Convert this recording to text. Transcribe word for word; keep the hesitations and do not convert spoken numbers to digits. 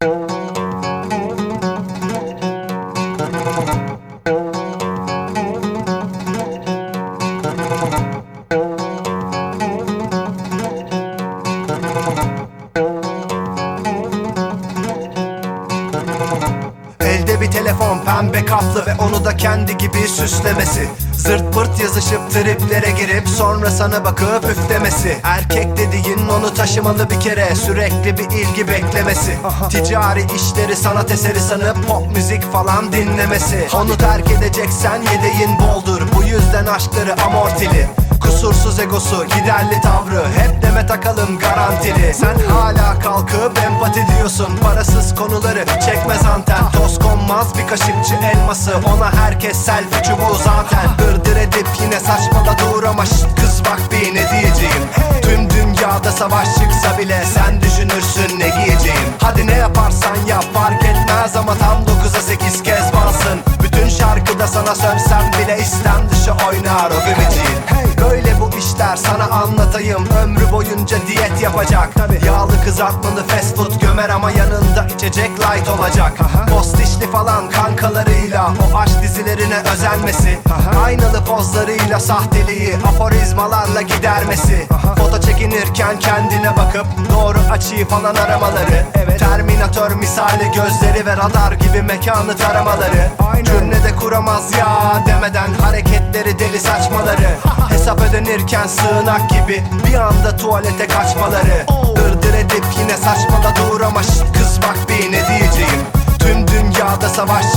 Elde bir telefon pembe kaplı ve onu da kendi gibi süslemesi. Zırt pırt yazışıp triplere girip sonra sana bakıp üflemesi. Erkek dediğin onu taşımalı bir kere, sürekli bir ilgi beklemesi. Ticari işleri sanat eseri sanıp pop müzik falan dinlemesi. Onu terk edeceksen yedeğin boldur, bu yüzden aşkları amortili. Kusursuz egosu, giderli tavrı, hep deme takalım garantili. Sen hala kalkıp empati diyorsun, parasız konuları çekmez anten. Toz konmaz bir kaşıkçı elması, ona herkes selfie çubuğu zaten. Dırdır edip yine saçmaladı uğrama, şşt kız bak bir ne diyeceğim. Tüm dünyada savaş çıksa bile sen düşünürsün ne giyeceğim. Hadi ne yaparsan yap fark etmez ama tam dokuza sekiz kez varsın. Bütün şarkıda sana sövsem bile istem dışı oynar o gümeciğin. Böyle bu işler sana anlatayım, ömrü boyunca diyet yapacak. Tabii. Yağlı kızartmalı fast food gömer ama yanında içecek light olacak. Post işli falan kankalarıyla o aşk dizilerine özenmesi. Aha. Aynalı pozlarıyla sahteliği aforizmalarla gidermesi. Aha. Foto çekinirken kendine bakıp doğru açıyı falan aramaları. Evet. Terminator misali gözleri ve radar gibi mekanı taramaları. Aynen. Cümlede kuramaz ya demeden hareketleri deli saçmaları. Hesap ödenirken sığınak gibi bir anda tuvalete kaçmaları. Dırdır edip yine saçmaladı uğrama, şşt kız bak bir ne diyeceğim. Tüm dünyada savaş